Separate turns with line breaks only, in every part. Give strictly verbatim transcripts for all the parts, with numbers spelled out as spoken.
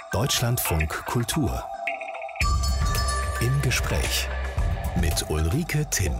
Deutschlandfunk Kultur. Im Gespräch mit Ulrike Timm.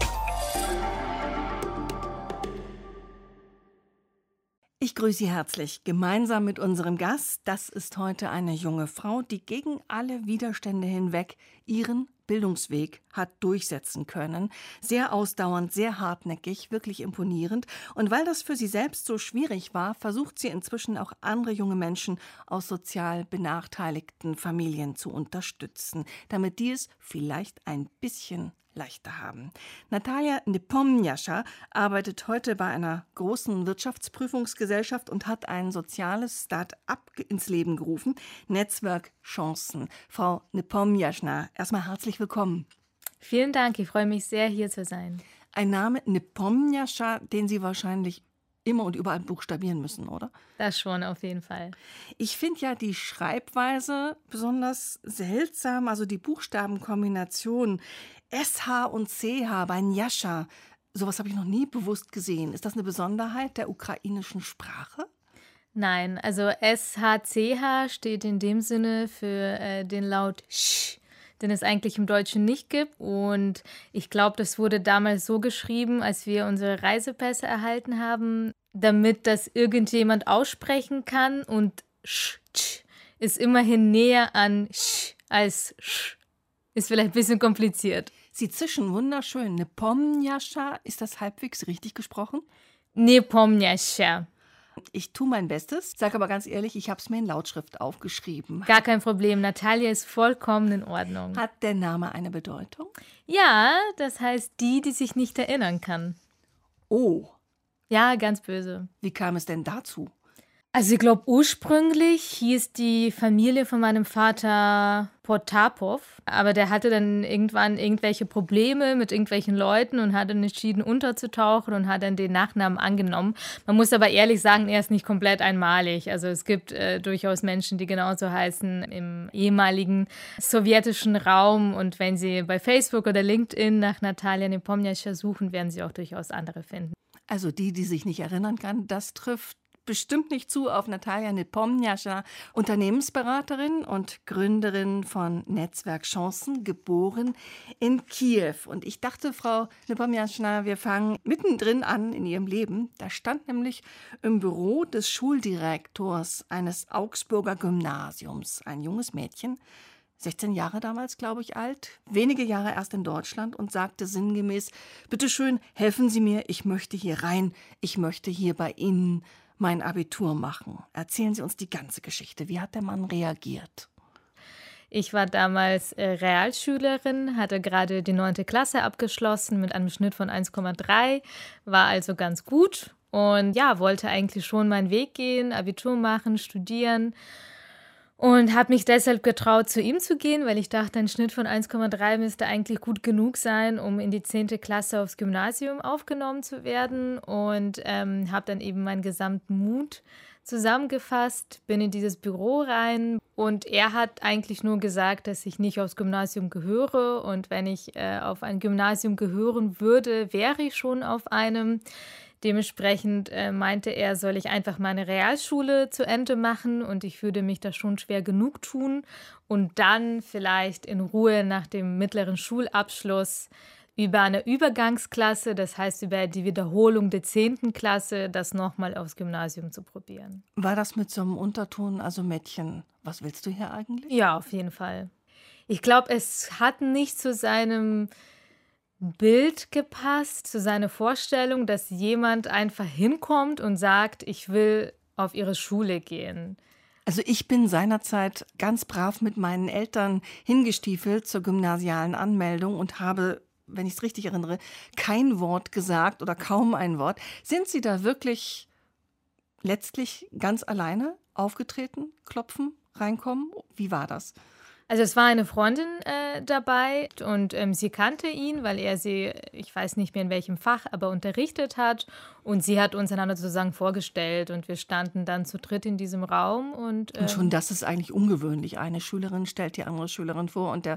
Ich grüße Sie herzlich, gemeinsam mit unserem Gast. Das ist heute eine junge Frau, die gegen alle Widerstände hinweg ihren Bildungsweg hat durchsetzen können. Sehr ausdauernd, sehr hartnäckig, wirklich imponierend. Und weil das für sie selbst so schwierig war, versucht sie inzwischen auch andere junge Menschen aus sozial benachteiligten Familien zu unterstützen, damit die es vielleicht ein bisschen leichter haben. Natalia Nepomniascha arbeitet heute bei einer großen Wirtschaftsprüfungsgesellschaft und hat ein soziales Start-up ins Leben gerufen, Netzwerk Chancen. Frau Nepomniascha, erstmal herzlich willkommen.
Vielen Dank, ich freue mich sehr, hier zu sein.
Ein Name Nepomniascha, den Sie wahrscheinlich immer und überall buchstabieren müssen, oder?
Das schon, auf jeden Fall.
Ich finde ja die Schreibweise besonders seltsam, also die Buchstabenkombination S H und C H bei Njascha. Sowas habe ich noch nie bewusst gesehen. Ist das eine Besonderheit der ukrainischen Sprache?
Nein, also S H C H steht in dem Sinne für äh, den Laut Sch, den es eigentlich im Deutschen nicht gibt. Und ich glaube, das wurde damals so geschrieben, als wir unsere Reisepässe erhalten haben, damit das irgendjemand aussprechen kann. Und Sch, Sch ist immerhin näher an Sch als Sch. Ist vielleicht ein bisschen kompliziert.
Sie zischen wunderschön. Nepomniascha, ist das halbwegs richtig gesprochen?
Nepomniascha.
Ich tue mein Bestes, sage aber ganz ehrlich, ich habe es mir in Lautschrift aufgeschrieben.
Gar kein Problem, Natalia ist vollkommen in Ordnung.
Hat der Name eine Bedeutung?
Ja, das heißt die, die sich nicht erinnern kann.
Oh.
Ja, ganz böse.
Wie kam es denn dazu?
Also ich glaube, ursprünglich hieß die Familie von meinem Vater Potapov, aber der hatte dann irgendwann irgendwelche Probleme mit irgendwelchen Leuten und hat dann entschieden, unterzutauchen und hat dann den Nachnamen angenommen. Man muss aber ehrlich sagen, er ist nicht komplett einmalig. Also es gibt äh, durchaus Menschen, die genauso heißen im ehemaligen sowjetischen Raum, und wenn Sie bei Facebook oder LinkedIn nach Natalia Nepomniascha suchen, werden Sie auch durchaus andere finden.
Also die, die sich nicht erinnern kann, das trifft bestimmt nicht zu auf Natalia Nepomniascha, Unternehmensberaterin und Gründerin von Netzwerk Chancen, geboren in Kiew. Und ich dachte, Frau Nepomniascha, wir fangen mittendrin an in ihrem Leben. Da stand nämlich im Büro des Schuldirektors eines Augsburger Gymnasiums ein junges Mädchen, sechzehn Jahre damals, glaube ich, alt, wenige Jahre erst in Deutschland, und sagte sinngemäß: Bitte schön, helfen Sie mir, ich möchte hier rein, ich möchte hier bei Ihnen mein Abitur machen. Erzählen Sie uns die ganze Geschichte. Wie hat der Mann reagiert?
Ich war damals äh, Realschülerin, hatte gerade die neunte Klasse abgeschlossen mit einem Schnitt von eins Komma drei, war also ganz gut und ja, wollte eigentlich schon meinen Weg gehen, Abitur machen, studieren. Und habe mich deshalb getraut, zu ihm zu gehen, weil ich dachte, ein Schnitt von eins Komma drei müsste eigentlich gut genug sein, um in die zehnte Klasse aufs Gymnasium aufgenommen zu werden. Und ähm, habe dann eben meinen gesamten Mut zusammengefasst, bin in dieses Büro rein. Und er hat eigentlich nur gesagt, dass ich nicht aufs Gymnasium gehöre. Und wenn ich äh, auf ein Gymnasium gehören würde, wäre ich schon auf einem. Dementsprechend äh, meinte er, soll ich einfach meine Realschule zu Ende machen und ich würde mich da schon schwer genug tun und dann vielleicht in Ruhe nach dem mittleren Schulabschluss über eine Übergangsklasse, das heißt über die Wiederholung der zehnten Klasse, das nochmal aufs Gymnasium zu probieren.
War das mit so einem Unterton, also Mädchen, was willst du hier eigentlich?
Ja, auf jeden Fall. Ich glaube, es hat nicht zu seinem Bild gepasst, zu seiner Vorstellung, dass jemand einfach hinkommt und sagt, ich will auf ihre Schule gehen.
Also ich bin seinerzeit ganz brav mit meinen Eltern hingestiefelt zur gymnasialen Anmeldung und habe, wenn ich es richtig erinnere, kein Wort gesagt oder kaum ein Wort. Sind Sie da wirklich letztlich ganz alleine aufgetreten, klopfen, reinkommen? Wie war das?
Also es war eine Freundin äh, dabei und ähm, sie kannte ihn, weil er sie, ich weiß nicht mehr in welchem Fach, aber unterrichtet hat. Und sie hat uns einander sozusagen vorgestellt und wir standen dann zu dritt in diesem Raum. Und, ähm,
und schon das ist eigentlich ungewöhnlich. Eine Schülerin stellt die andere Schülerin vor und der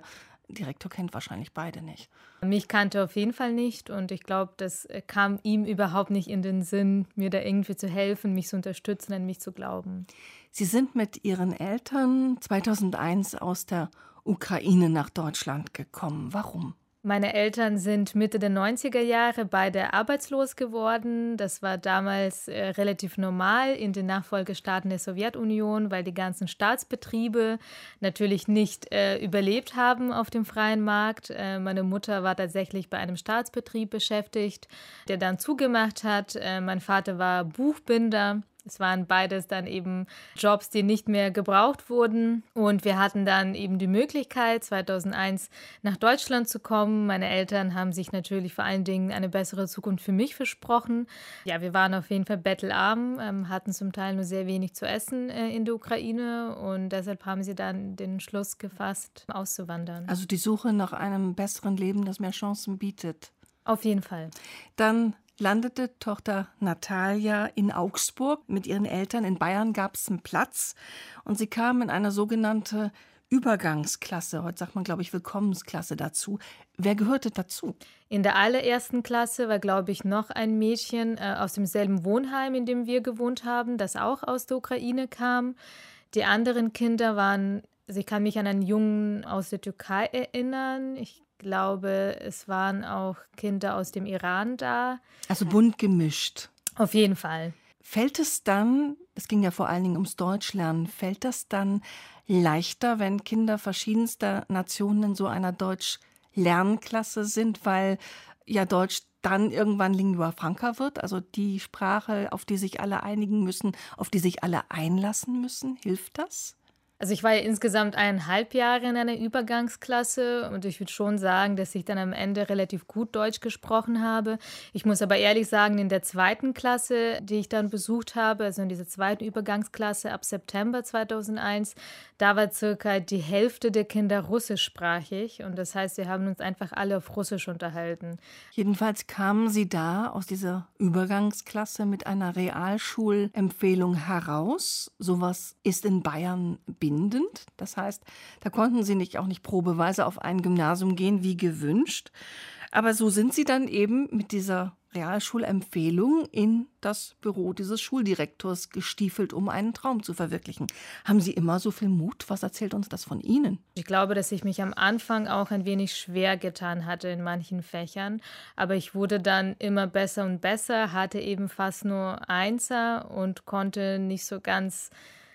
Direktor kennt wahrscheinlich beide nicht.
Mich kannte auf jeden Fall nicht und ich glaube, das kam ihm überhaupt nicht in den Sinn, mir da irgendwie zu helfen, mich zu unterstützen, an mich zu glauben.
Sie sind mit Ihren Eltern zweitausendeins aus der Ukraine nach Deutschland gekommen. Warum?
Meine Eltern sind Mitte der neunziger Jahre beide arbeitslos geworden. Das war damals äh, relativ normal in den Nachfolgestaaten der Sowjetunion, weil die ganzen Staatsbetriebe natürlich nicht äh, überlebt haben auf dem freien Markt. Äh, meine Mutter war tatsächlich bei einem Staatsbetrieb beschäftigt, der dann zugemacht hat. Äh, mein Vater war Buchbinder. Es waren beides dann eben Jobs, die nicht mehr gebraucht wurden. Und wir hatten dann eben die Möglichkeit, zweitausendeins nach Deutschland zu kommen. Meine Eltern haben sich natürlich vor allen Dingen eine bessere Zukunft für mich versprochen. Ja, wir waren auf jeden Fall bettelarm, ähm, hatten zum Teil nur sehr wenig zu essen äh, in der Ukraine. Und deshalb haben sie dann den Schluss gefasst, auszuwandern.
Also die Suche nach einem besseren Leben, das mehr Chancen bietet.
Auf jeden Fall.
Dann landete Tochter Natalia in Augsburg mit ihren Eltern. In Bayern gab es einen Platz und sie kam in eine sogenannte Übergangsklasse. Heute sagt man, glaube ich, Willkommensklasse dazu. Wer gehörte dazu?
In der allerersten Klasse war, glaube ich, noch ein Mädchen äh, aus demselben Wohnheim, in dem wir gewohnt haben, das auch aus der Ukraine kam. Die anderen Kinder waren, also ich kann mich an einen Jungen aus der Türkei erinnern. Ich glaube, es waren auch Kinder aus dem Iran da.
Also bunt gemischt.
Auf jeden Fall.
Fällt es dann, es ging ja vor allen Dingen ums Deutschlernen, fällt das dann leichter, wenn Kinder verschiedenster Nationen in so einer Deutsch-Lernklasse sind, weil ja Deutsch dann irgendwann Lingua Franca wird, also die Sprache, auf die sich alle einigen müssen, auf die sich alle einlassen müssen? Hilft das?
Also ich war ja insgesamt eineinhalb Jahre in einer Übergangsklasse und ich würde schon sagen, dass ich dann am Ende relativ gut Deutsch gesprochen habe. Ich muss aber ehrlich sagen, in der zweiten Klasse, die ich dann besucht habe, also in dieser zweiten Übergangsklasse ab September zweitausendeins, da war circa die Hälfte der Kinder russischsprachig und das heißt, wir haben uns einfach alle auf Russisch unterhalten.
Jedenfalls kamen Sie da aus dieser Übergangsklasse mit einer Realschulempfehlung heraus. Sowas ist in Bayern bindend. Das heißt, da konnten Sie nicht auch nicht probeweise auf ein Gymnasium gehen, wie gewünscht. Aber so sind Sie dann eben mit dieser Realschulempfehlung in das Büro dieses Schuldirektors gestiefelt, um einen Traum zu verwirklichen. Haben Sie immer so viel Mut? Was erzählt uns das von Ihnen?
Ich glaube, dass ich mich am Anfang auch ein wenig schwer getan hatte in manchen Fächern, aber ich wurde dann immer besser und besser, hatte eben fast nur Einser und konnte nicht so ganz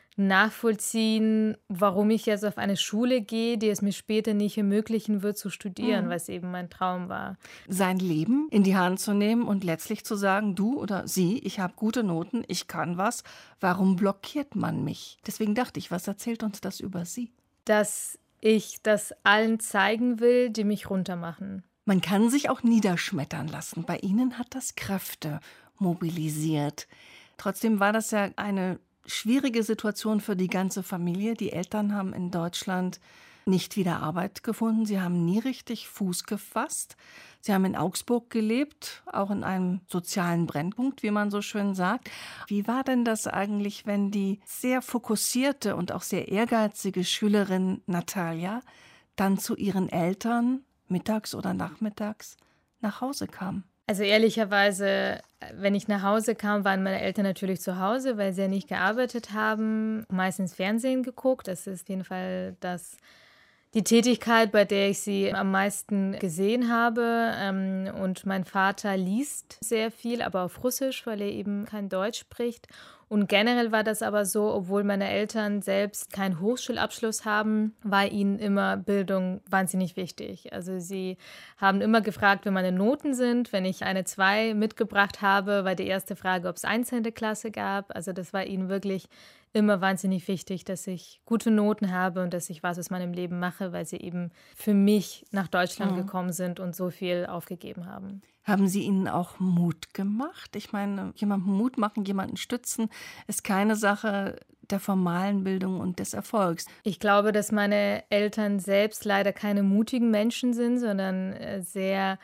nachvollziehen, warum ich jetzt auf eine Schule gehe, die es mir später nicht ermöglichen wird zu studieren, mhm. was eben mein Traum war.
Sein Leben in die Hand zu nehmen und letztlich zu sagen, du oder sie, ich habe gute Noten, ich kann was, warum blockiert man mich? Deswegen dachte ich, was erzählt uns das über Sie?
Dass ich das allen zeigen will, die mich runtermachen.
Man kann sich auch niederschmettern lassen. Bei Ihnen hat das Kräfte mobilisiert. Trotzdem war das ja eine schwierige Situation für die ganze Familie. Die Eltern haben in Deutschland nicht wieder Arbeit gefunden. Sie haben nie richtig Fuß gefasst. Sie haben in Augsburg gelebt, auch in einem sozialen Brennpunkt, wie man so schön sagt. Wie war denn das eigentlich, wenn die sehr fokussierte und auch sehr ehrgeizige Schülerin Natalia dann zu ihren Eltern mittags oder nachmittags nach Hause kam?
Also ehrlicherweise, wenn ich nach Hause kam, waren meine Eltern natürlich zu Hause, weil sie ja nicht gearbeitet haben, meistens Fernsehen geguckt. Das ist auf jeden Fall das, die Tätigkeit, bei der ich sie am meisten gesehen habe. Und mein Vater liest sehr viel, aber auf Russisch, weil er eben kein Deutsch spricht. Und generell war das aber so, obwohl meine Eltern selbst keinen Hochschulabschluss haben, war ihnen immer Bildung wahnsinnig wichtig. Also sie haben immer gefragt, wie meine Noten sind. Wenn ich eine zwei mitgebracht habe, war die erste Frage, ob es eins in der Klasse gab. Also das war ihnen wirklich immer wahnsinnig wichtig, dass ich gute Noten habe und dass ich was aus meinem Leben mache, weil sie eben für mich nach Deutschland mhm. gekommen sind und so viel aufgegeben haben.
Haben Sie ihnen auch Mut gemacht? Ich meine, jemandem Mut machen, jemanden stützen, ist keine Sache der formalen Bildung und des Erfolgs.
Ich glaube, dass meine Eltern selbst leider keine mutigen Menschen sind, sondern sehr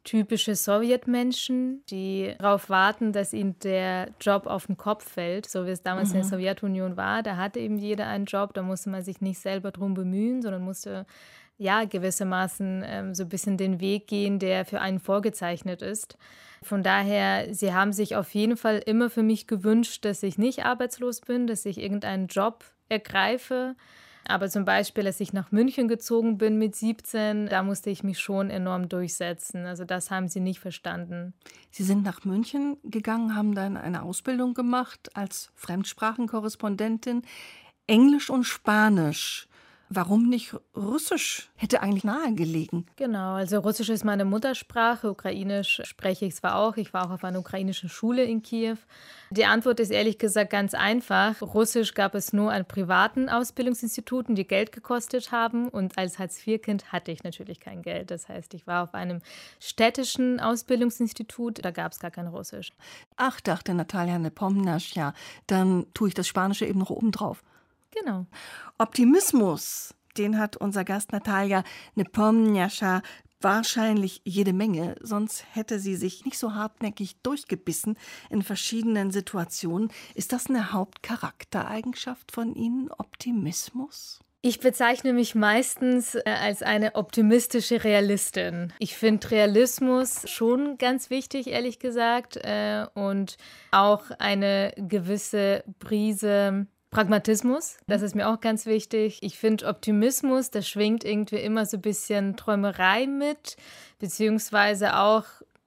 typische Sowjetmenschen, die darauf warten, dass ihnen der Job auf den Kopf fällt, so wie es damals mhm. in der Sowjetunion war. Da hatte eben jeder einen Job, da musste man sich nicht selber drum bemühen, sondern musste ja gewissermaßen ähm, so ein bisschen den Weg gehen, der für einen vorgezeichnet ist. Von daher, sie haben sich auf jeden Fall immer für mich gewünscht, dass ich nicht arbeitslos bin, dass ich irgendeinen Job ergreife. Aber zum Beispiel, als ich nach München gezogen bin mit siebzehn, da musste ich mich schon enorm durchsetzen. Also das haben sie nicht verstanden.
Sie sind nach München gegangen, haben dann eine Ausbildung gemacht als Fremdsprachenkorrespondentin. Englisch und Spanisch. Warum nicht Russisch? Hätte eigentlich nahegelegen.
Genau, also Russisch ist meine Muttersprache, Ukrainisch spreche ich zwar auch, ich war auch auf einer ukrainischen Schule in Kiew. Die Antwort ist ehrlich gesagt ganz einfach. Russisch gab es nur an privaten Ausbildungsinstituten, die Geld gekostet haben, und als Hartz-vier-Kind hatte ich natürlich kein Geld. Das heißt, ich war auf einem städtischen Ausbildungsinstitut, da gab es gar kein Russisch.
Ach, dachte Natalia Nepomniachtchi, ja, dann tue ich das Spanische eben noch obendrauf.
Genau.
Optimismus, den hat unser Gast Natalia Nepomniachtchi wahrscheinlich jede Menge, sonst hätte sie sich nicht so hartnäckig durchgebissen in verschiedenen Situationen. Ist das eine Hauptcharaktereigenschaft von Ihnen, Optimismus?
Ich bezeichne mich meistens als eine optimistische Realistin. Ich finde Realismus schon ganz wichtig, ehrlich gesagt, und auch eine gewisse Prise Pragmatismus, das ist mir auch ganz wichtig. Ich finde Optimismus, das schwingt irgendwie immer so ein bisschen Träumerei mit, beziehungsweise auch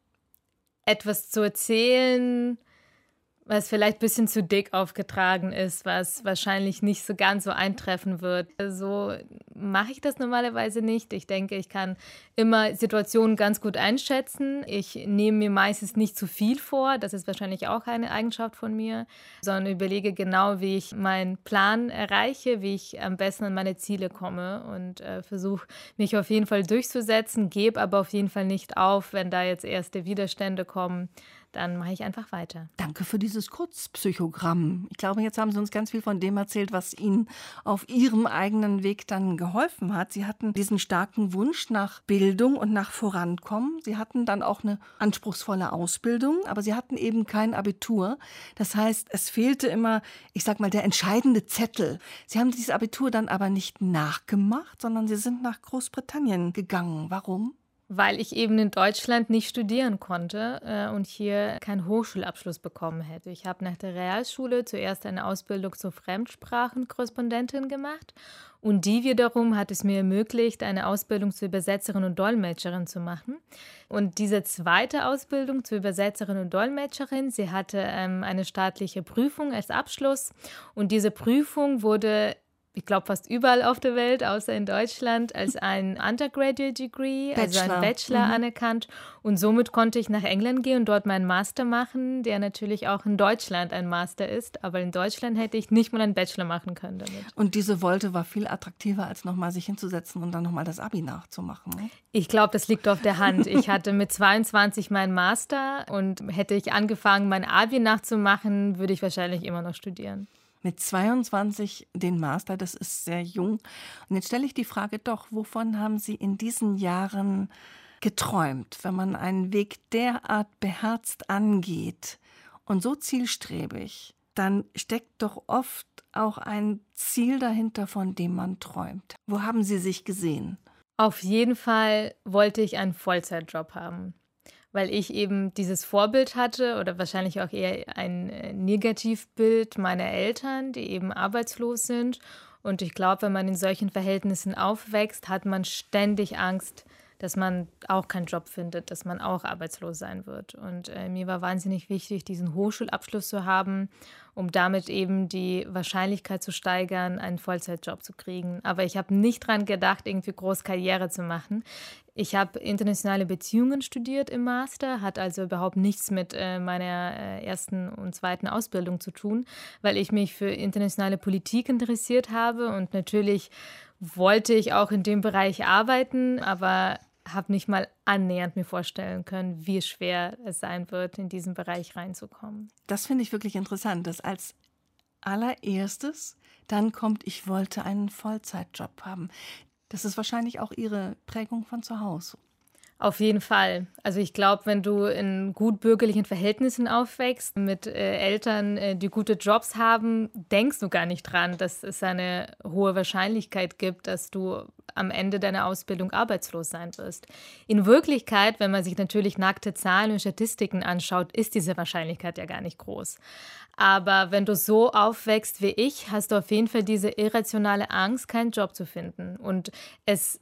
etwas zu erzählen, was vielleicht ein bisschen zu dick aufgetragen ist, was wahrscheinlich nicht so ganz so eintreffen wird. So mache ich das normalerweise nicht. Ich denke, ich kann immer Situationen ganz gut einschätzen. Ich nehme mir meistens nicht zu viel vor. Das ist wahrscheinlich auch eine Eigenschaft von mir, sondern überlege genau, wie ich meinen Plan erreiche, wie ich am besten an meine Ziele komme und äh, versuche, mich auf jeden Fall durchzusetzen, gebe aber auf jeden Fall nicht auf, wenn da jetzt erste Widerstände kommen. Dann mache ich einfach weiter.
Danke für dieses Kurzpsychogramm. Ich glaube, jetzt haben Sie uns ganz viel von dem erzählt, was Ihnen auf Ihrem eigenen Weg dann geholfen hat. Sie hatten diesen starken Wunsch nach Bildung und nach Vorankommen. Sie hatten dann auch eine anspruchsvolle Ausbildung, aber Sie hatten eben kein Abitur. Das heißt, es fehlte immer, ich sag mal, der entscheidende Zettel. Sie haben dieses Abitur dann aber nicht nachgemacht, sondern Sie sind nach Großbritannien gegangen. Warum?
Weil ich eben in Deutschland nicht studieren konnte äh, und hier keinen Hochschulabschluss bekommen hätte. Ich habe nach der Realschule zuerst eine Ausbildung zur Fremdsprachenkorrespondentin gemacht und die wiederum hat es mir ermöglicht, eine Ausbildung zur Übersetzerin und Dolmetscherin zu machen. Und diese zweite Ausbildung zur Übersetzerin und Dolmetscherin, sie hatte ähm, eine staatliche Prüfung als Abschluss und diese Prüfung wurde, ich glaube, fast überall auf der Welt, außer in Deutschland, als ein Undergraduate Degree, also ein Bachelor mhm. anerkannt. Und somit konnte ich nach England gehen und dort meinen Master machen, der natürlich auch in Deutschland ein Master ist. Aber in Deutschland hätte ich nicht mal einen Bachelor machen können damit.
Und diese Wolte war viel attraktiver, als nochmal sich hinzusetzen und dann nochmal das Abi nachzumachen. Ne?
Ich glaube, das liegt auf der Hand. Ich hatte mit zweiundzwanzig meinen Master und hätte ich angefangen, mein Abi nachzumachen, würde ich wahrscheinlich immer noch studieren.
Mit zweiundzwanzig den Master, das ist sehr jung. Und jetzt stelle ich die Frage doch, wovon haben Sie in diesen Jahren geträumt, wenn man einen Weg derart beherzt angeht und so zielstrebig, dann steckt doch oft auch ein Ziel dahinter, von dem man träumt. Wo haben Sie sich gesehen?
Auf jeden Fall wollte ich einen Vollzeitjob haben, weil ich eben dieses Vorbild hatte oder wahrscheinlich auch eher ein Negativbild meiner Eltern, die eben arbeitslos sind. Und ich glaube, wenn man in solchen Verhältnissen aufwächst, hat man ständig Angst, dass man auch keinen Job findet, dass man auch arbeitslos sein wird. Und äh, mir war wahnsinnig wichtig, diesen Hochschulabschluss zu haben, um damit eben die Wahrscheinlichkeit zu steigern, einen Vollzeitjob zu kriegen. Aber ich habe nicht dran gedacht, irgendwie groß Karriere zu machen. Ich habe internationale Beziehungen studiert im Master, hat also überhaupt nichts mit äh, meiner äh, ersten und zweiten Ausbildung zu tun, weil ich mich für internationale Politik interessiert habe und natürlich wollte ich auch in dem Bereich arbeiten, aber habe nicht mal annähernd mir vorstellen können, wie schwer es sein wird, in diesen Bereich reinzukommen.
Das finde ich wirklich interessant, dass als allererstes dann kommt, ich wollte einen Vollzeitjob haben. Das ist wahrscheinlich auch Ihre Prägung von zu Hause.
Auf jeden Fall. Also ich glaube, wenn du in gut bürgerlichen Verhältnissen aufwächst, mit äh, Eltern, äh, die gute Jobs haben, denkst du gar nicht dran, dass es eine hohe Wahrscheinlichkeit gibt, dass du am Ende deiner Ausbildung arbeitslos sein wirst. In Wirklichkeit, wenn man sich natürlich nackte Zahlen und Statistiken anschaut, ist diese Wahrscheinlichkeit ja gar nicht groß. Aber wenn du so aufwächst wie ich, hast du auf jeden Fall diese irrationale Angst, keinen Job zu finden. Und es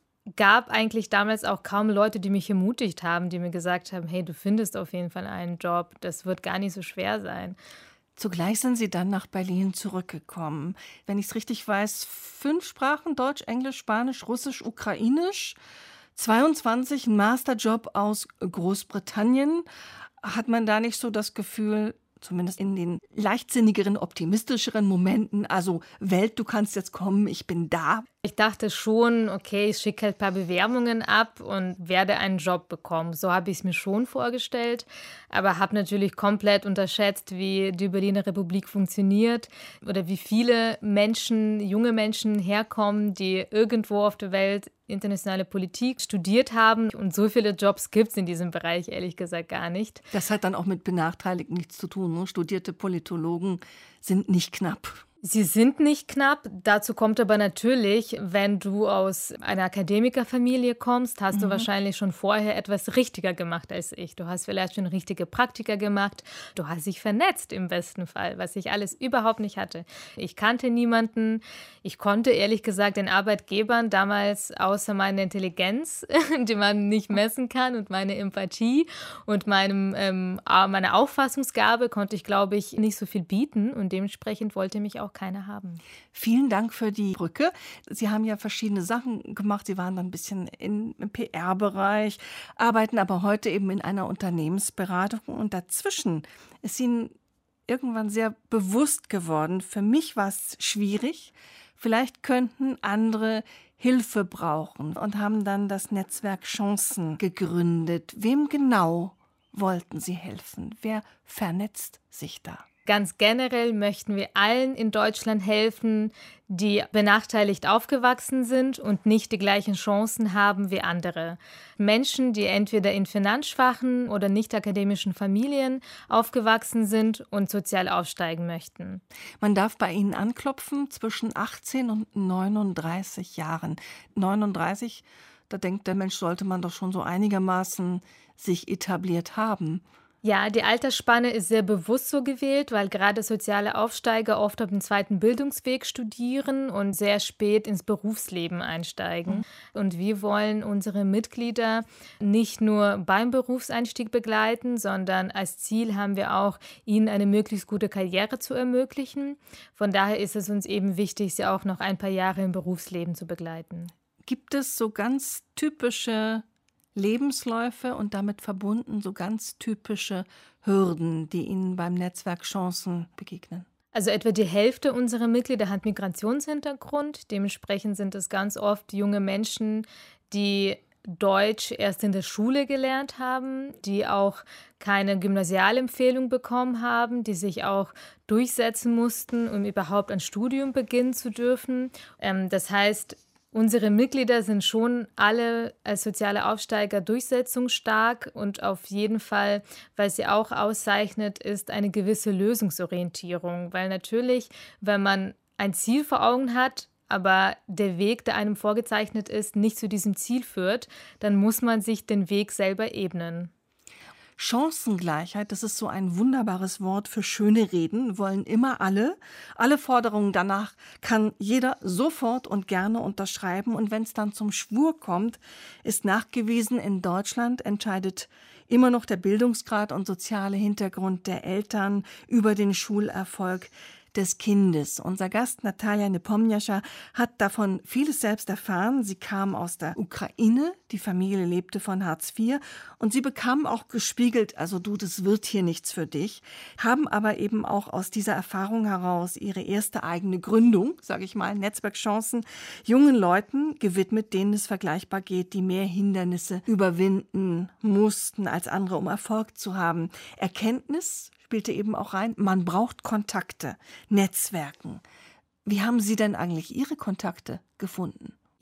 gab eigentlich damals auch kaum Leute, die mich ermutigt haben, die mir gesagt haben, hey, du findest auf jeden Fall einen Job, das wird gar nicht so schwer sein.
Zugleich sind Sie dann nach Berlin zurückgekommen. Wenn ich es richtig weiß, fünf Sprachen, Deutsch, Englisch, Spanisch, Russisch, Ukrainisch, zweiundzwanzig, ein Masterjob aus Großbritannien. Hat man da nicht so das Gefühl, zumindest in den leichtsinnigeren, optimistischeren Momenten, also Welt, du kannst jetzt kommen, ich bin da?
Ich dachte schon, okay, ich schicke halt ein paar Bewerbungen ab und werde einen Job bekommen. So habe ich es mir schon vorgestellt, aber habe natürlich komplett unterschätzt, wie die Berliner Republik funktioniert oder wie viele Menschen, junge Menschen herkommen, die irgendwo auf der Welt internationale Politik studiert haben. Und so viele Jobs gibt es in diesem Bereich ehrlich gesagt gar nicht.
Das hat dann auch mit Benachteiligten nichts zu tun. Ne? Studierte Politologen sind nicht knapp.
Sie sind nicht knapp. Dazu kommt aber natürlich, wenn du aus einer Akademikerfamilie kommst, hast mhm. du wahrscheinlich schon vorher etwas richtiger gemacht als ich. Du hast vielleicht schon richtige Praktika gemacht. Du hast dich vernetzt im besten Fall, was ich alles überhaupt nicht hatte. Ich kannte niemanden. Ich konnte ehrlich gesagt den Arbeitgebern damals außer meine Intelligenz, die man nicht messen kann, und meine Empathie und meinem, ähm, meine Auffassungsgabe konnte ich, glaube ich, nicht so viel bieten. Und dementsprechend wollte mich auch keine haben.
Vielen Dank für die Brücke. Sie haben ja verschiedene Sachen gemacht. Sie waren dann ein bisschen in, im P R-Bereich, arbeiten aber heute eben in einer Unternehmensberatung. Und dazwischen ist Ihnen irgendwann sehr bewusst geworden, für mich war es schwierig. Vielleicht könnten andere Hilfe brauchen und haben dann das Netzwerk Chancen gegründet. Wem genau wollten Sie helfen? Wer vernetzt sich da?
Ganz generell möchten wir allen in Deutschland helfen, die benachteiligt aufgewachsen sind und nicht die gleichen Chancen haben wie andere. Menschen, die entweder in finanzschwachen oder nicht akademischen Familien aufgewachsen sind und sozial aufsteigen möchten.
Man darf bei Ihnen anklopfen zwischen achtzehn und neununddreißig Jahren. neununddreißig, da denkt der Mensch, sollte man doch schon so einigermaßen sich etabliert haben.
Ja, die Altersspanne ist sehr bewusst so gewählt, weil gerade soziale Aufsteiger oft auf dem zweiten Bildungsweg studieren und sehr spät ins Berufsleben einsteigen. Mhm. Und wir wollen unsere Mitglieder nicht nur beim Berufseinstieg begleiten, sondern als Ziel haben wir auch, ihnen eine möglichst gute Karriere zu ermöglichen. Von daher ist es uns eben wichtig, sie auch noch ein paar Jahre im Berufsleben zu begleiten.
Gibt es so ganz typische Lebensläufe und damit verbunden so ganz typische Hürden, die Ihnen beim Netzwerk Chancen begegnen?
Also etwa die Hälfte unserer Mitglieder hat Migrationshintergrund. Dementsprechend sind es ganz oft junge Menschen, die Deutsch erst in der Schule gelernt haben, die auch keine Gymnasialempfehlung bekommen haben, die sich auch durchsetzen mussten, um überhaupt ein Studium beginnen zu dürfen. Ähm, das heißt, unsere Mitglieder sind schon alle als soziale Aufsteiger durchsetzungsstark und auf jeden Fall, was sie auch auszeichnet, ist eine gewisse Lösungsorientierung. Weil natürlich, wenn man ein Ziel vor Augen hat, aber der Weg, der einem vorgezeichnet ist, nicht zu diesem Ziel führt, dann muss man sich den Weg selber ebnen.
Chancengleichheit, das ist so ein wunderbares Wort für schöne Reden, wollen immer alle. Alle Forderungen danach kann jeder sofort und gerne unterschreiben. Und wenn es dann zum Schwur kommt, ist nachgewiesen, in Deutschland entscheidet immer noch der Bildungsgrad und soziale Hintergrund der Eltern über den Schulerfolg des Kindes. Unser Gast Natalia Nepomniascha hat davon vieles selbst erfahren. Sie kam aus der Ukraine, die Familie lebte von Hartz vier und sie bekam auch gespiegelt, also du, das wird hier nichts für dich, haben aber eben auch aus dieser Erfahrung heraus ihre erste eigene Gründung, sage ich mal, Netzwerkchancen, jungen Leuten gewidmet, denen es vergleichbar geht, die mehr Hindernisse überwinden mussten als andere, um Erfolg zu haben. Erkenntnis spielte eben auch rein, man braucht Kontakte, Netzwerken. Wie haben Sie denn eigentlich Ihre Kontakte gefunden?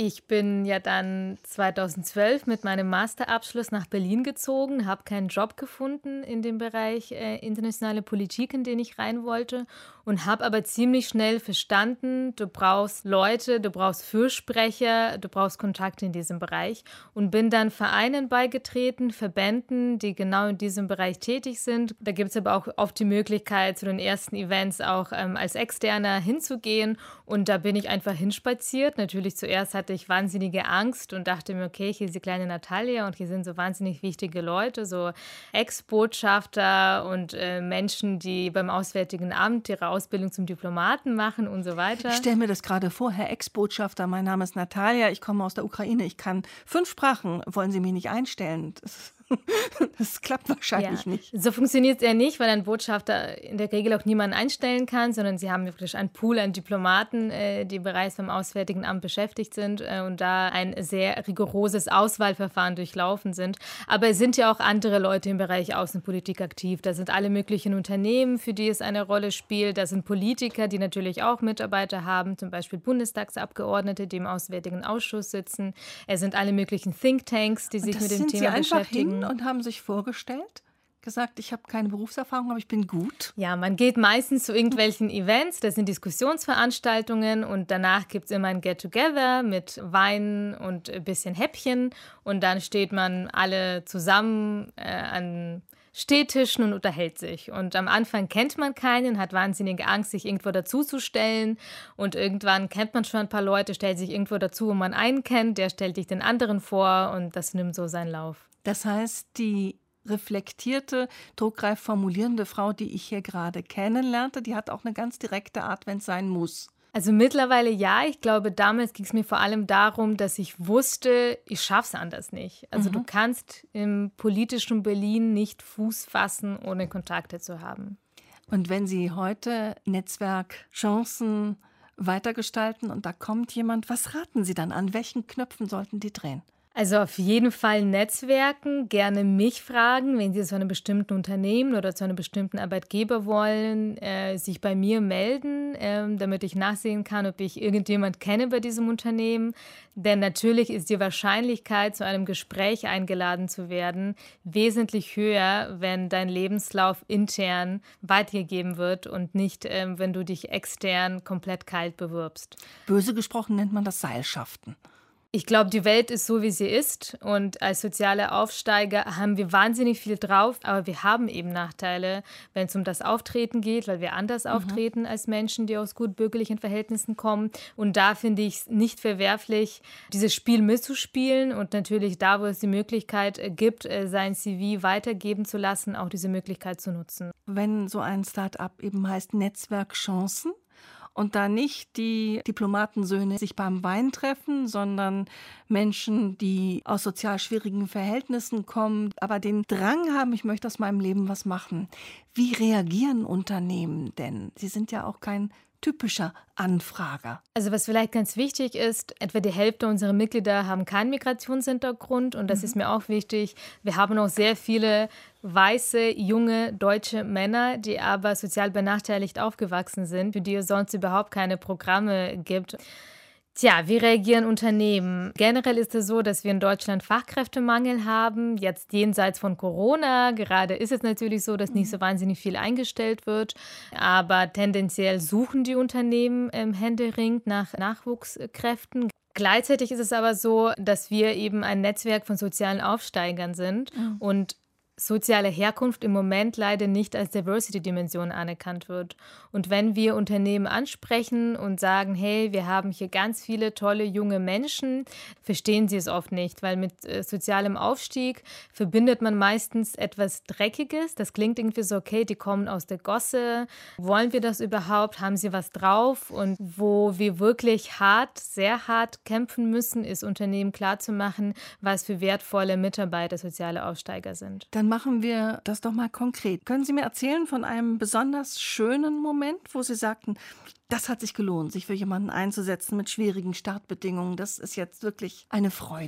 Ich bin ja dann zweitausendzwölf mit meinem Masterabschluss nach Berlin gezogen, habe keinen Job gefunden in dem Bereich äh, internationale Politik, in den ich rein wollte, und habe aber ziemlich schnell verstanden, du brauchst Leute, du brauchst Fürsprecher, du brauchst Kontakte in diesem Bereich, und bin dann Vereinen beigetreten, Verbänden, die genau in diesem Bereich tätig sind. Da gibt es aber auch oft die Möglichkeit, zu den ersten Events auch ähm, als Externer hinzugehen, und da bin ich einfach hinspaziert. Natürlich zuerst hatte ich wahnsinnige Angst und dachte mir, okay, hier ist die kleine Natalia und hier sind so wahnsinnig wichtige Leute, so Ex-Botschafter und äh, Menschen, die beim Auswärtigen Amt ihre Ausbildung zum Diplomaten machen und so weiter.
Ich stelle mir das gerade vor, Herr Ex-Botschafter, mein Name ist Natalia, ich komme aus der Ukraine, ich kann fünf Sprachen, wollen Sie mich nicht einstellen? Das Das klappt wahrscheinlich
ja.
nicht.
So funktioniert es ja nicht, weil ein Botschafter in der Regel auch niemanden einstellen kann, sondern sie haben wirklich einen Pool an Diplomaten, äh, die bereits beim Auswärtigen Amt beschäftigt sind äh, und da ein sehr rigoroses Auswahlverfahren durchlaufen sind. Aber es sind ja auch andere Leute im Bereich Außenpolitik aktiv. Da sind alle möglichen Unternehmen, für die es eine Rolle spielt. Da sind Politiker, die natürlich auch Mitarbeiter haben, zum Beispiel Bundestagsabgeordnete, die im Auswärtigen Ausschuss sitzen. Es sind alle möglichen Thinktanks, die sich mit dem Thema beschäftigen.
Und haben sich vorgestellt, gesagt, ich habe keine Berufserfahrung, aber ich bin gut.
Ja, man geht meistens zu irgendwelchen Events, das sind Diskussionsveranstaltungen, und danach gibt es immer ein Get-Together mit Wein und ein bisschen Häppchen, und dann steht man alle zusammen äh, an Stehtischen und unterhält sich. Und am Anfang kennt man keinen, hat wahnsinnige Angst, sich irgendwo dazuzustellen, und irgendwann kennt man schon ein paar Leute, stellt sich irgendwo dazu, wo man einen kennt, der stellt dich den anderen vor, und das nimmt so seinen Lauf.
Das heißt, die reflektierte, druckreif formulierende Frau, die ich hier gerade kennenlernte, die hat auch eine ganz direkte Art, wenn es sein muss.
Also mittlerweile ja. Ich glaube, damals ging es mir vor allem darum, dass ich wusste, ich schaff's anders nicht. Also mhm. du kannst im politischen Berlin nicht Fuß fassen, ohne Kontakte zu haben.
Und wenn Sie heute Netzwerkchancen weitergestalten und da kommt jemand, was raten Sie dann? An welchen Knöpfen sollten die drehen?
Also auf jeden Fall Netzwerken, gerne mich fragen, wenn Sie zu einem bestimmten Unternehmen oder zu einem bestimmten Arbeitgeber wollen, äh, sich bei mir melden, äh, damit ich nachsehen kann, ob ich irgendjemand kenne bei diesem Unternehmen. Denn natürlich ist die Wahrscheinlichkeit, zu einem Gespräch eingeladen zu werden, wesentlich höher, wenn dein Lebenslauf intern weitergegeben wird und nicht, äh, wenn du dich extern komplett kalt bewirbst.
Böse gesprochen nennt man das Seilschaften.
Ich glaube, die Welt ist so, wie sie ist, und als soziale Aufsteiger haben wir wahnsinnig viel drauf, aber wir haben eben Nachteile, wenn es um das Auftreten geht, weil wir anders mhm. auftreten als Menschen, die aus gut bürgerlichen Verhältnissen kommen, und da finde ich es nicht verwerflich, dieses Spiel mitzuspielen und natürlich da, wo es die Möglichkeit gibt, sein C V weitergeben zu lassen, auch diese Möglichkeit zu nutzen.
Wenn so ein Start-up eben heißt Netzwerkchancen, und da nicht die Diplomatensöhne sich beim Wein treffen, sondern Menschen, die aus sozial schwierigen Verhältnissen kommen, aber den Drang haben, ich möchte aus meinem Leben was machen. Wie reagieren Unternehmen denn? Sie sind ja auch kein typischer Anfrager.
Also was vielleicht ganz wichtig ist, etwa die Hälfte unserer Mitglieder haben keinen Migrationshintergrund, und das mhm. ist mir auch wichtig. Wir haben auch sehr viele weiße, junge, deutsche Männer, die aber sozial benachteiligt aufgewachsen sind, für die es sonst überhaupt keine Programme gibt. Tja, wie reagieren Unternehmen? Generell ist es so, dass wir in Deutschland Fachkräftemangel haben, jetzt jenseits von Corona. Gerade ist es natürlich so, dass nicht so wahnsinnig viel eingestellt wird, aber tendenziell suchen die Unternehmen ähm, händeringend nach Nachwuchskräften. Gleichzeitig ist es aber so, dass wir eben ein Netzwerk von sozialen Aufsteigern sind mhm. und soziale Herkunft im Moment leider nicht als Diversity-Dimension anerkannt wird. Und wenn wir Unternehmen ansprechen und sagen, hey, wir haben hier ganz viele tolle junge Menschen, verstehen sie es oft nicht, weil mit äh, sozialem Aufstieg verbindet man meistens etwas Dreckiges. Das klingt irgendwie so, okay, die kommen aus der Gosse. Wollen wir das überhaupt? Haben sie was drauf? Und wo wir wirklich hart, sehr hart kämpfen müssen, ist Unternehmen klarzumachen, was für wertvolle Mitarbeiter soziale Aufsteiger sind.
Dann machen wir das doch mal konkret. Können Sie mir erzählen von einem besonders schönen Moment, wo Sie sagten, das hat sich gelohnt, sich für jemanden einzusetzen mit schwierigen Startbedingungen. Das ist jetzt wirklich eine Freude.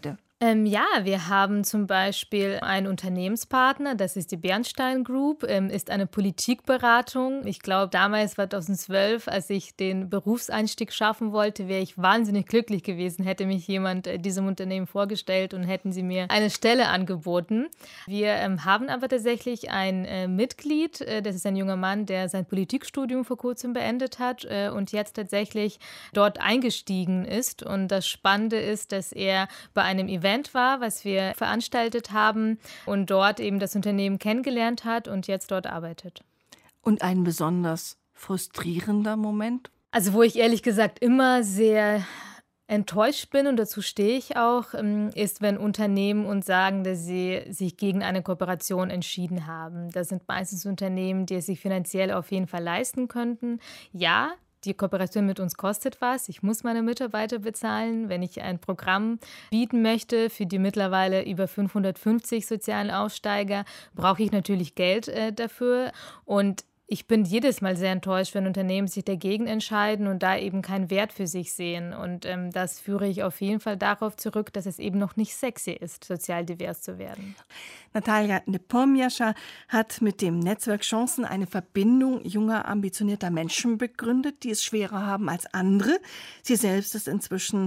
Ähm, ja, wir haben zum Beispiel einen Unternehmenspartner, das ist die Bernstein Group, ähm, ist eine Politikberatung. Ich glaube, damals zweitausendzwölf, als ich den Berufseinstieg schaffen wollte, wäre ich wahnsinnig glücklich gewesen, hätte mich jemand äh, diesem Unternehmen vorgestellt und hätten sie mir eine Stelle angeboten. Wir ähm, haben aber tatsächlich ein äh, Mitglied, äh, das ist ein junger Mann, der sein Politikstudium vor kurzem beendet hat äh, und jetzt tatsächlich dort eingestiegen ist. Und das Spannende ist, dass er bei einem Event war, was wir veranstaltet haben und dort eben das Unternehmen kennengelernt hat und jetzt dort arbeitet.
Und ein besonders frustrierender Moment?
Also wo ich ehrlich gesagt immer sehr enttäuscht bin, und dazu stehe ich auch, ist, wenn Unternehmen uns sagen, dass sie sich gegen eine Kooperation entschieden haben. Das sind meistens Unternehmen, die es sich finanziell auf jeden Fall leisten könnten. Ja, die Kooperation mit uns kostet was. Ich muss meine Mitarbeiter bezahlen. Wenn ich ein Programm bieten möchte für die mittlerweile über fünfhundertfünfzig sozialen Aussteiger, brauche ich natürlich Geld äh, dafür. Und ich bin jedes Mal sehr enttäuscht, wenn Unternehmen sich dagegen entscheiden und da eben keinen Wert für sich sehen. Und ähm, das führe ich auf jeden Fall darauf zurück, dass es eben noch nicht sexy ist, sozial divers zu werden.
Natalia Nepomniascha hat mit dem Netzwerk Chancen eine Verbindung junger, ambitionierter Menschen begründet, die es schwerer haben als andere. Sie selbst ist inzwischen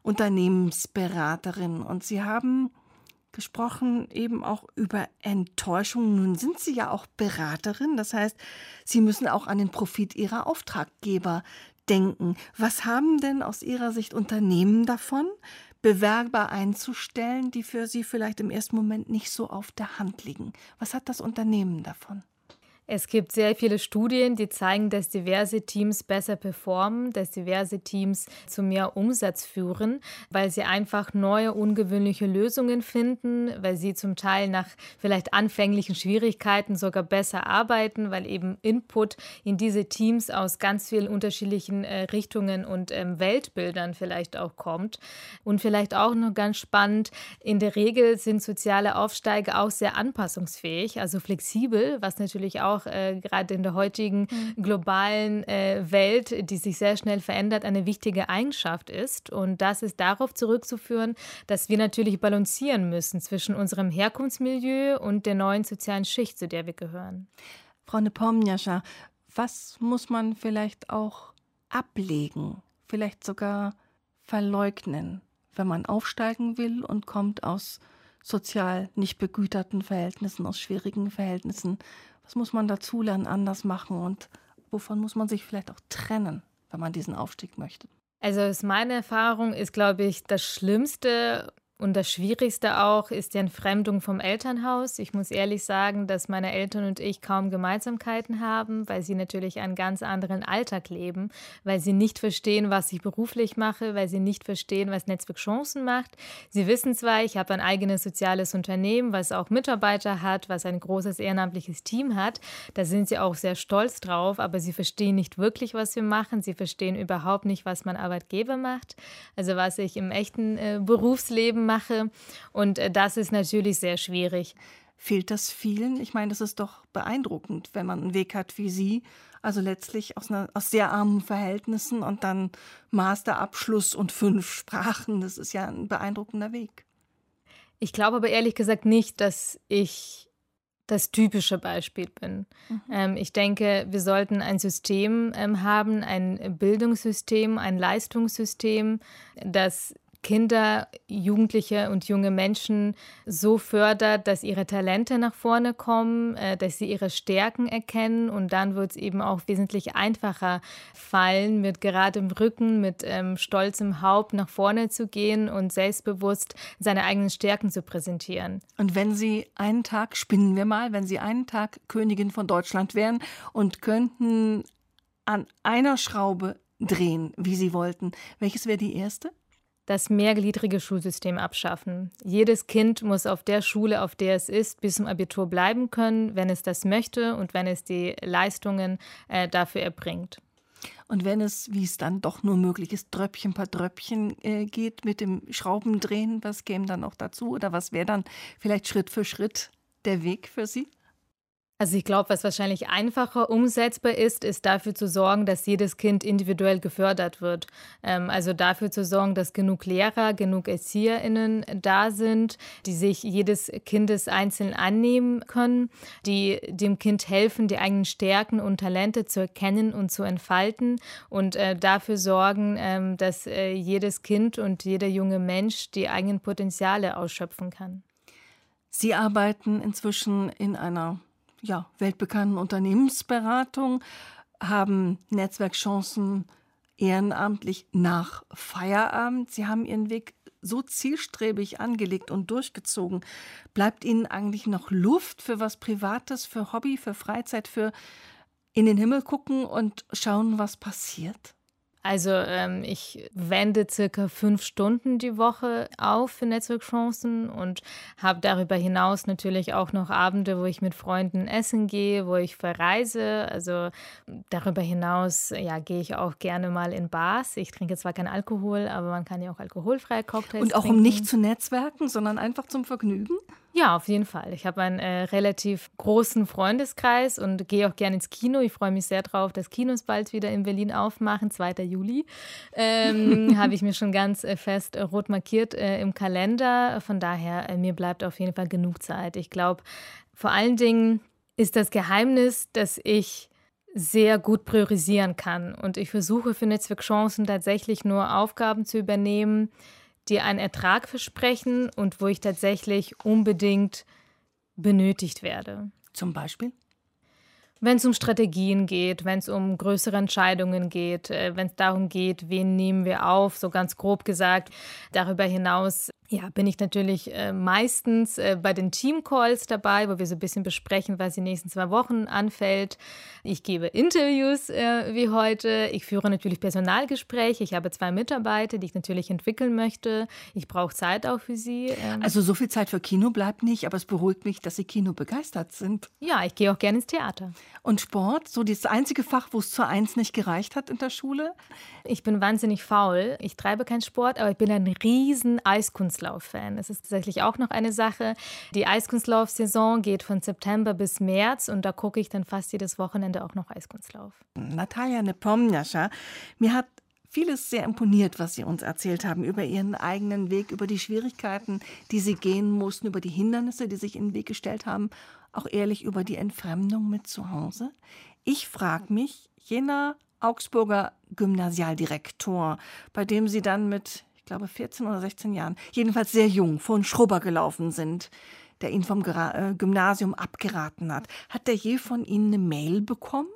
Unternehmensberaterin und Sie haben gesprochen eben auch über Enttäuschung. Nun sind Sie ja auch Beraterin, das heißt, Sie müssen auch an den Profit Ihrer Auftraggeber denken. Was haben denn aus Ihrer Sicht Unternehmen davon, Bewerber einzustellen, die für Sie vielleicht im ersten Moment nicht so auf der Hand liegen? Was hat das Unternehmen davon?
Es gibt sehr viele Studien, die zeigen, dass diverse Teams besser performen, dass diverse Teams zu mehr Umsatz führen, weil sie einfach neue, ungewöhnliche Lösungen finden, weil sie zum Teil nach vielleicht anfänglichen Schwierigkeiten sogar besser arbeiten, weil eben Input in diese Teams aus ganz vielen unterschiedlichen äh, Richtungen und ähm, Weltbildern vielleicht auch kommt. Und vielleicht auch noch ganz spannend, in der Regel sind soziale Aufsteiger auch sehr anpassungsfähig, also flexibel, was natürlich auch auch äh, gerade in der heutigen globalen äh, Welt, die sich sehr schnell verändert, eine wichtige Eigenschaft ist. Und das ist darauf zurückzuführen, dass wir natürlich balancieren müssen zwischen unserem Herkunftsmilieu und der neuen sozialen Schicht, zu der wir gehören.
Frau Nepomniascha, was muss man vielleicht auch ablegen, vielleicht sogar verleugnen, wenn man aufsteigen will und kommt aus sozial nicht begüterten Verhältnissen, aus schwierigen Verhältnissen? Was muss man dazulernen, anders machen und wovon muss man sich vielleicht auch trennen, wenn man diesen Aufstieg möchte?
Also aus meiner Erfahrung ist, glaube ich, das Schlimmste und das Schwierigste auch ist die Entfremdung vom Elternhaus. Ich muss ehrlich sagen, dass meine Eltern und ich kaum Gemeinsamkeiten haben, weil sie natürlich einen ganz anderen Alltag leben, weil sie nicht verstehen, was ich beruflich mache, weil sie nicht verstehen, was Netzwerk Chancen macht. Sie wissen zwar, ich habe ein eigenes soziales Unternehmen, was auch Mitarbeiter hat, was ein großes ehrenamtliches Team hat. Da sind sie auch sehr stolz drauf, aber sie verstehen nicht wirklich, was wir machen. Sie verstehen überhaupt nicht, was mein Arbeitgeber macht, also was ich im echten äh, Berufsleben mache. Und äh, das ist natürlich sehr schwierig.
Fehlt das vielen? Ich meine, das ist doch beeindruckend, wenn man einen Weg hat wie Sie, also letztlich aus, einer, aus sehr armen Verhältnissen und dann Masterabschluss und fünf Sprachen. Das ist ja ein beeindruckender Weg.
Ich glaube aber ehrlich gesagt nicht, dass ich das typische Beispiel bin. Mhm. Ähm, ich denke, wir sollten ein System ähm, haben, ein Bildungssystem, ein Leistungssystem, das Kinder, Jugendliche und junge Menschen so fördert, dass ihre Talente nach vorne kommen, äh, dass sie ihre Stärken erkennen, und dann wird es eben auch wesentlich einfacher fallen, mit geradem Rücken, mit ähm, stolzem Haupt nach vorne zu gehen und selbstbewusst seine eigenen Stärken zu präsentieren.
Und wenn Sie einen Tag, spinnen wir mal, wenn Sie einen Tag Königin von Deutschland wären und könnten an einer Schraube drehen, wie Sie wollten, welches wäre die erste?
Das mehrgliedrige Schulsystem abschaffen. Jedes Kind muss auf der Schule, auf der es ist, bis zum Abitur bleiben können, wenn es das möchte und wenn es die Leistungen äh, dafür erbringt.
Und wenn es, wie es dann doch nur möglich ist, Tröpfchen per Tröpfchen äh, geht mit dem Schraubendrehen, was käme dann noch dazu? Oder was wäre dann vielleicht Schritt für Schritt der Weg für Sie?
Also ich glaube, was wahrscheinlich einfacher umsetzbar ist, ist dafür zu sorgen, dass jedes Kind individuell gefördert wird. Ähm, also dafür zu sorgen, dass genug Lehrer, genug ErzieherInnen da sind, die sich jedes Kindes einzeln annehmen können, die dem Kind helfen, die eigenen Stärken und Talente zu erkennen und zu entfalten und äh, dafür sorgen, ähm, dass äh, jedes Kind und jeder junge Mensch die eigenen Potenziale ausschöpfen kann.
Sie arbeiten inzwischen in einer ja, weltbekannten Unternehmensberatung, haben Netzwerkchancen ehrenamtlich nach Feierabend. Sie haben Ihren Weg so zielstrebig angelegt und durchgezogen. Bleibt Ihnen eigentlich noch Luft für was Privates, für Hobby, für Freizeit, für in den Himmel gucken und schauen, was passiert?
Also ähm, ich wende circa fünf Stunden die Woche auf für Netzwerkchancen und habe darüber hinaus natürlich auch noch Abende, wo ich mit Freunden essen gehe, wo ich verreise. Also darüber hinaus ja, gehe ich auch gerne mal in Bars. Ich trinke zwar keinen Alkohol, aber man kann ja auch alkoholfreie Cocktails
Und auch
trinken.
um nicht zu netzwerken, sondern einfach zum Vergnügen?
Ja, auf jeden Fall. Ich habe einen äh, relativ großen Freundeskreis und gehe auch gerne ins Kino. Ich freue mich sehr drauf, dass Kinos bald wieder in Berlin aufmachen, zweiten Juli. Ähm, habe ich mir schon ganz äh, fest äh, rot markiert äh, im Kalender. Von daher, äh, mir bleibt auf jeden Fall genug Zeit. Ich glaube, vor allen Dingen ist das Geheimnis, dass ich sehr gut priorisieren kann. Und ich versuche für Netzwerkchancen tatsächlich nur Aufgaben zu übernehmen, die einen Ertrag versprechen und wo ich tatsächlich unbedingt benötigt werde.
Zum Beispiel?
Wenn es um Strategien geht, wenn es um größere Entscheidungen geht, äh, wenn es darum geht, wen nehmen wir auf, so ganz grob gesagt. Darüber hinaus ja, bin ich natürlich äh, meistens äh, bei den Teamcalls dabei, wo wir so ein bisschen besprechen, was die nächsten zwei Wochen anfällt. Ich gebe Interviews äh, wie heute. Ich führe natürlich Personalgespräche. Ich habe zwei Mitarbeiter, die ich natürlich entwickeln möchte. Ich brauche Zeit auch für sie. Ähm.
Also so viel Zeit für Kino bleibt nicht, aber es beruhigt mich, dass Sie Kino begeistert sind.
Ja, ich gehe auch gerne ins Theater.
Und Sport, so das einzige Fach, wo es zur Eins nicht gereicht hat in der Schule?
Ich bin wahnsinnig faul. Ich treibe keinen Sport, aber ich bin ein riesen Eiskunstlauf-Fan. Das ist tatsächlich auch noch eine Sache. Die Eiskunstlauf-Saison geht von September bis März und da gucke ich dann fast jedes Wochenende auch noch Eiskunstlauf.
Natalia Nepomniascha, mir hat vieles sehr imponiert, was Sie uns erzählt haben über Ihren eigenen Weg, über die Schwierigkeiten, die Sie gehen mussten, über die Hindernisse, die sich in den Weg gestellt haben, auch ehrlich über die Entfremdung mit zu Hause. Ich frage mich, jener Augsburger Gymnasialdirektor, bei dem Sie dann mit, ich glaube, vierzehn oder sechzehn Jahren, jedenfalls sehr jung, vor einen Schrubber gelaufen sind, der ihn vom Gymnasium abgeraten hat. Hat der je von Ihnen eine Mail bekommen?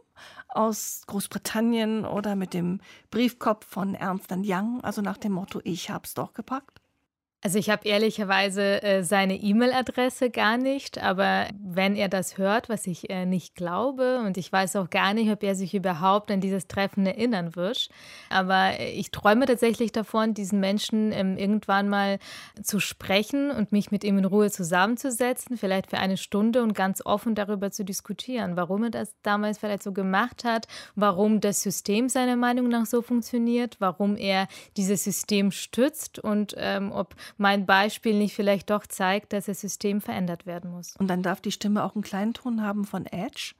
Aus Großbritannien oder mit dem Briefkopf von Ernst and Young, also nach dem Motto, ich hab's doch gepackt?
Also ich habe ehrlicherweise äh, seine E-Mail-Adresse gar nicht, aber wenn er das hört, was ich äh, nicht glaube und ich weiß auch gar nicht, ob er sich überhaupt an dieses Treffen erinnern wird, aber äh, ich träume tatsächlich davon, diesen Menschen ähm, irgendwann mal zu sprechen und mich mit ihm in Ruhe zusammenzusetzen, vielleicht für eine Stunde und ganz offen darüber zu diskutieren, warum er das damals vielleicht so gemacht hat, warum das System seiner Meinung nach so funktioniert, warum er dieses System stützt und ähm, ob mein Beispiel nicht vielleicht doch zeigt, dass das System verändert werden muss.
Und dann darf die Stimme auch einen kleinen Ton haben von Edge?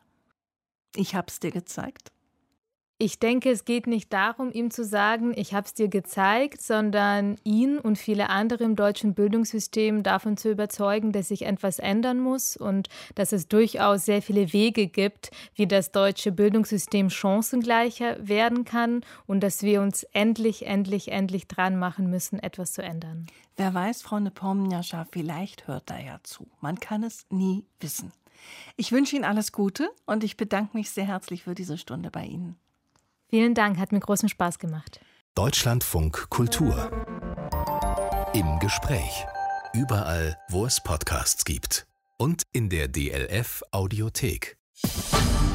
Ich hab's dir gezeigt.
Ich denke, es geht nicht darum, ihm zu sagen, ich habe es dir gezeigt, sondern ihn und viele andere im deutschen Bildungssystem davon zu überzeugen, dass sich etwas ändern muss und dass es durchaus sehr viele Wege gibt, wie das deutsche Bildungssystem chancengleicher werden kann und dass wir uns endlich, endlich, endlich dran machen müssen, etwas zu ändern.
Wer weiß, Frau Nepomniascha, vielleicht hört er ja zu. Man kann es nie wissen. Ich wünsche Ihnen alles Gute und ich bedanke mich sehr herzlich für diese Stunde bei Ihnen.
Vielen Dank, hat mir großen Spaß gemacht.
Deutschlandfunk Kultur. Im Gespräch. Überall, wo es Podcasts gibt. Und in der D L F Audiothek.